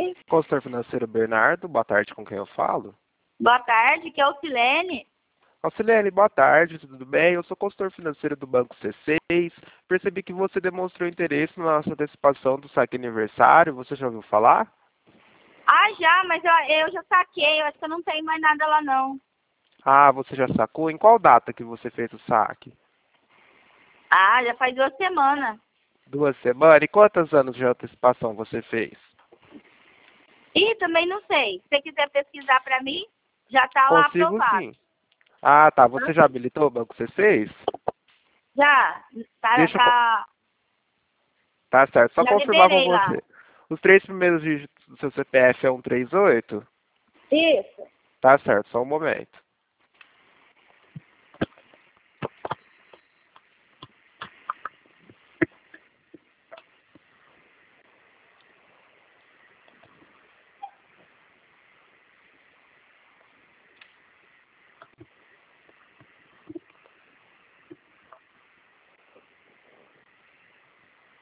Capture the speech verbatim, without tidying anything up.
Oi. Consultor financeiro Bernardo, boa tarde, com quem eu falo? Boa tarde, que é o Silene. Auxiliane, boa tarde, tudo bem? Eu sou consultor financeiro do Banco C seis. Percebi que você demonstrou interesse na nossa antecipação do saque aniversário. Você já ouviu falar? Ah, já, mas eu, eu já saquei. Eu acho que eu não tenho mais nada lá, não. Ah, você já sacou? Em qual data que você fez o saque? Ah, já faz duas semanas. Duas semanas? E quantos anos de antecipação você fez? Ih, também não sei. Se você quiser pesquisar pra mim, já tá lá Consigo aprovado. sim. Ah, tá. Você já habilitou o Banco C seis? Já, tá, Deixa eu... co- tá, Tá certo. Só já confirmar com liberei lá. você. Os três primeiros dígitos do seu C P F é cento e trinta e oito? Isso. Tá certo, só um momento.